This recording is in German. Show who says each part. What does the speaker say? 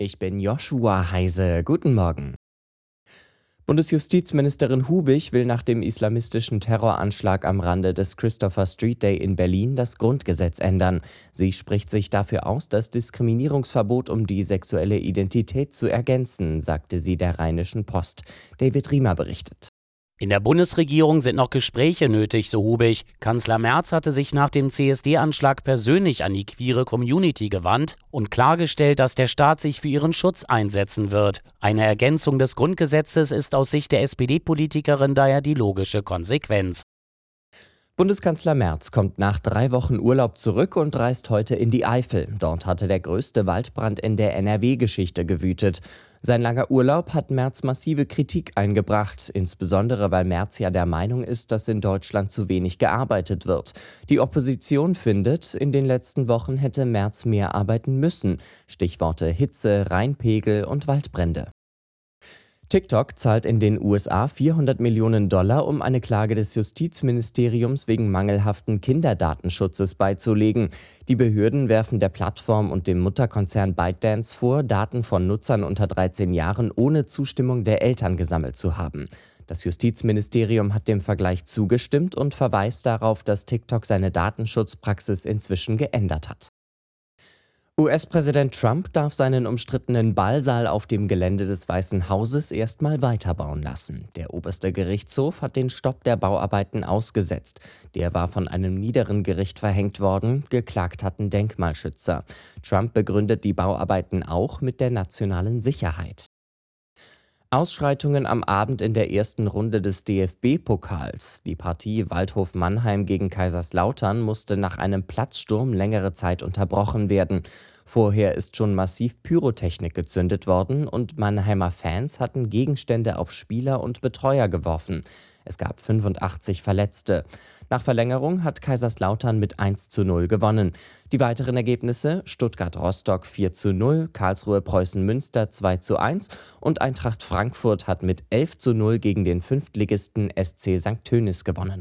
Speaker 1: Ich bin Joshua Heise. Guten Morgen. Bundesjustizministerin Hubich will nach dem islamistischen Terroranschlag am Rande des Christopher Street Day in Berlin das Grundgesetz ändern. Sie spricht sich dafür aus, das Diskriminierungsverbot um die sexuelle Identität zu ergänzen, sagte sie der Rheinischen Post. David Riemer berichtet.
Speaker 2: In der Bundesregierung sind noch Gespräche nötig, so Hubich. Kanzler Merz hatte sich nach dem CSD-Anschlag persönlich an die queere Community gewandt und klargestellt, dass der Staat sich für ihren Schutz einsetzen wird. Eine Ergänzung des Grundgesetzes ist aus Sicht der SPD-Politikerin daher die logische Konsequenz.
Speaker 1: Bundeskanzler Merz kommt nach 3 Wochen Urlaub zurück und reist heute in die Eifel. Dort hatte der größte Waldbrand in der NRW-Geschichte gewütet. Sein langer Urlaub hat Merz massive Kritik eingebracht, insbesondere weil Merz ja der Meinung ist, dass in Deutschland zu wenig gearbeitet wird. Die Opposition findet, in den letzten Wochen hätte Merz mehr arbeiten müssen. Stichworte Hitze, Rheinpegel und Waldbrände. TikTok zahlt in den USA $400 Millionen, um eine Klage des Justizministeriums wegen mangelhaften Kinderdatenschutzes beizulegen. Die Behörden werfen der Plattform und dem Mutterkonzern ByteDance vor, Daten von Nutzern unter 13 Jahren ohne Zustimmung der Eltern gesammelt zu haben. Das Justizministerium hat dem Vergleich zugestimmt und verweist darauf, dass TikTok seine Datenschutzpraxis inzwischen geändert hat. US-Präsident Trump darf seinen umstrittenen Ballsaal auf dem Gelände des Weißen Hauses erstmal weiterbauen lassen. Der oberste Gerichtshof hat den Stopp der Bauarbeiten ausgesetzt. Der war von einem niederen Gericht verhängt worden, geklagt hatten Denkmalschützer. Trump begründet die Bauarbeiten auch mit der nationalen Sicherheit. Ausschreitungen am Abend in der ersten Runde des DFB-Pokals. Die Partie Waldhof Mannheim gegen Kaiserslautern musste nach einem Platzsturm längere Zeit unterbrochen werden. Vorher ist schon massiv Pyrotechnik gezündet worden und Mannheimer Fans hatten Gegenstände auf Spieler und Betreuer geworfen. Es gab 85 Verletzte. Nach Verlängerung hat Kaiserslautern mit 1:0 gewonnen. Die weiteren Ergebnisse: Stuttgart-Rostock 4:0, Karlsruhe-Preußen-Münster 2:1 und Eintracht Frankfurt hat mit 11:0 gegen den Fünftligisten SC St. Tönnies gewonnen.